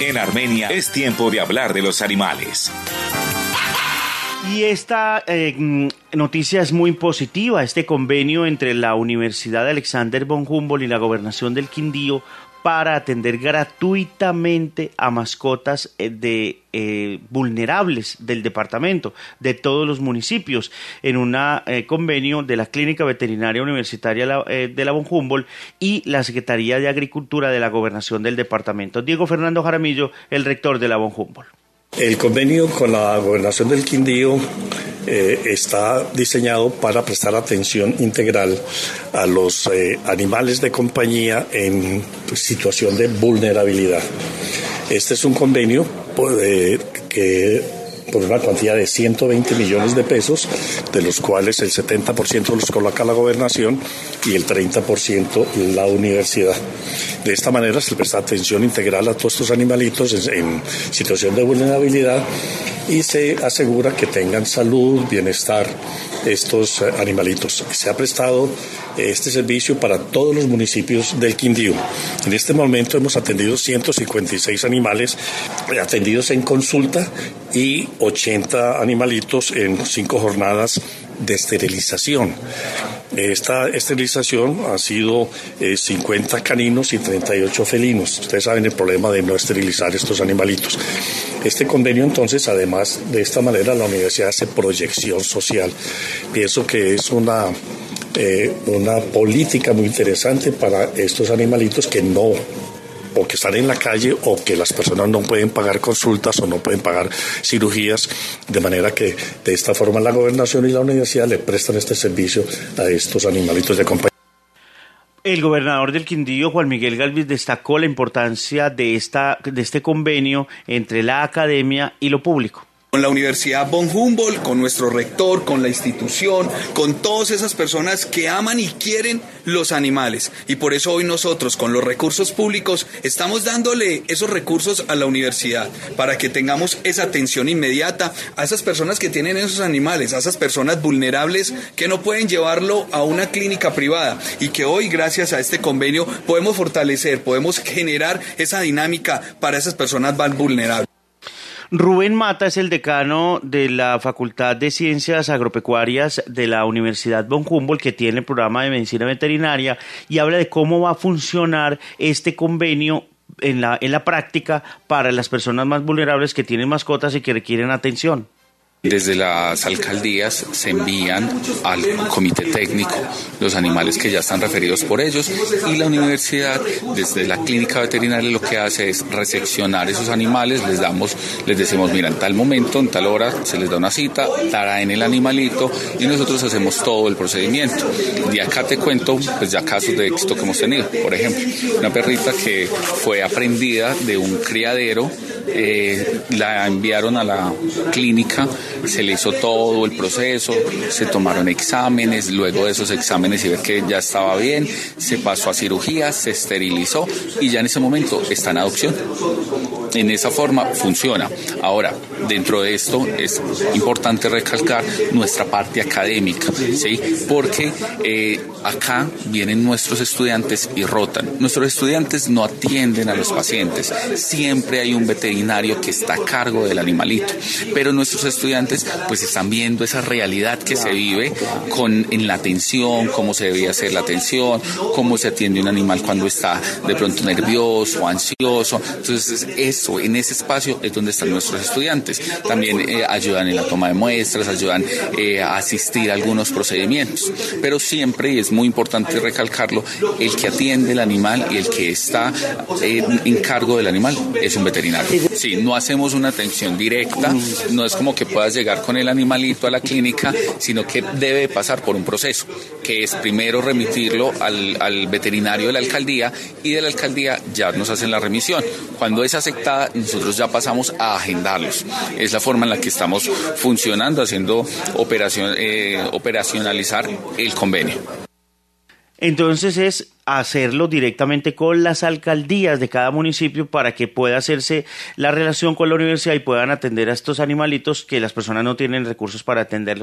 En Armenia es tiempo de hablar de los animales. Y esta noticia es muy positiva, este convenio entre la Universidad Alexander von Humboldt y la Gobernación del Quindío para atender gratuitamente a mascotas vulnerables del departamento, de todos los municipios, en un convenio de la Clínica Veterinaria Universitaria de la von Humboldt y la Secretaría de Agricultura de la Gobernación del departamento. Diego Fernando Jaramillo, el rector de la von Humboldt. El convenio con la Gobernación del Quindío está diseñado para prestar atención integral a los animales de compañía en situación de vulnerabilidad. Este es un convenio que por una cuantía de 120 millones de pesos, de los cuales el 70% los coloca la gobernación y el 30% la universidad. De esta manera se presta atención integral a todos estos animalitos en situación de vulnerabilidad y se asegura que tengan salud, bienestar estos animalitos. Se ha prestado este servicio para todos los municipios del Quindío. En este momento hemos atendido 156 animales atendidos en consulta y 80 animalitos en 5 jornadas de esterilización. Esta esterilización ha sido 50 caninos y 38 felinos. Ustedes saben el problema de no esterilizar estos animalitos. Este convenio, entonces, además de esta manera, la universidad hace proyección social. Pienso que es una política muy interesante para estos animalitos que no, o que están en la calle, o que las personas no pueden pagar consultas o no pueden pagar cirugías, de manera que de esta forma la gobernación y la universidad le prestan este servicio a estos animalitos de compañía. El gobernador del Quindío, Juan Miguel Gálvez, destacó la importancia de este convenio entre la academia y lo público. Con la Universidad von Humboldt, con nuestro rector, con la institución, con todas esas personas que aman y quieren los animales. Y por eso hoy nosotros, con los recursos públicos, estamos dándole esos recursos a la universidad para que tengamos esa atención inmediata a esas personas que tienen esos animales, a esas personas vulnerables que no pueden llevarlo a una clínica privada y que hoy, gracias a este convenio, podemos fortalecer, podemos generar esa dinámica para esas personas más vulnerables. Rubén Mata es el decano de la Facultad de Ciencias Agropecuarias de la Universidad von Humboldt, que tiene el programa de medicina veterinaria, y habla de cómo va a funcionar este convenio en la práctica para las personas más vulnerables que tienen mascotas y que requieren atención. Desde las alcaldías se envían al comité técnico los animales que ya están referidos por ellos, y la universidad desde la clínica veterinaria lo que hace es reseccionar esos animales. Les decimos, mira, en tal momento, en tal hora se les da una cita, traen el animalito y nosotros hacemos todo el procedimiento. De acá te cuento pues ya casos de éxito que hemos tenido. Por ejemplo, una perrita que fue aprendida de un criadero, la enviaron a la clínica, se le hizo todo el proceso, se tomaron exámenes, luego de esos exámenes y ver que ya estaba bien, se pasó a cirugía, se esterilizó y ya en ese momento está en adopción. En esa forma funciona. Ahora, dentro de esto es importante recalcar nuestra parte académica, ¿sí? Porque acá vienen nuestros estudiantes y rotan. Nuestros estudiantes no atienden a los pacientes, siempre hay un veterinario que está a cargo del animalito, pero nuestros estudiantes pues están viendo esa realidad que se vive en la atención, cómo se debe hacer la atención, cómo se atiende un animal cuando está de pronto nervioso, ansioso. Entonces en ese espacio es donde están nuestros estudiantes. También ayudan en la toma de muestras, ayudan a asistir a algunos procedimientos, pero siempre, y es muy importante recalcarlo, el que atiende el animal y el que está en cargo del animal es un veterinario. Sí, no hacemos una atención directa, no es como que puedas llegar con el animalito a la clínica, sino que debe pasar por un proceso, que es primero remitirlo al veterinario de la alcaldía, y de la alcaldía ya nos hacen la remisión. Cuando es aceptada, nosotros ya pasamos a agendarlos. Es la forma en la que estamos funcionando, haciendo operacionalizar el convenio. Entonces es hacerlo directamente con las alcaldías de cada municipio para que pueda hacerse la relación con la universidad y puedan atender a estos animalitos que las personas no tienen recursos para atenderlos.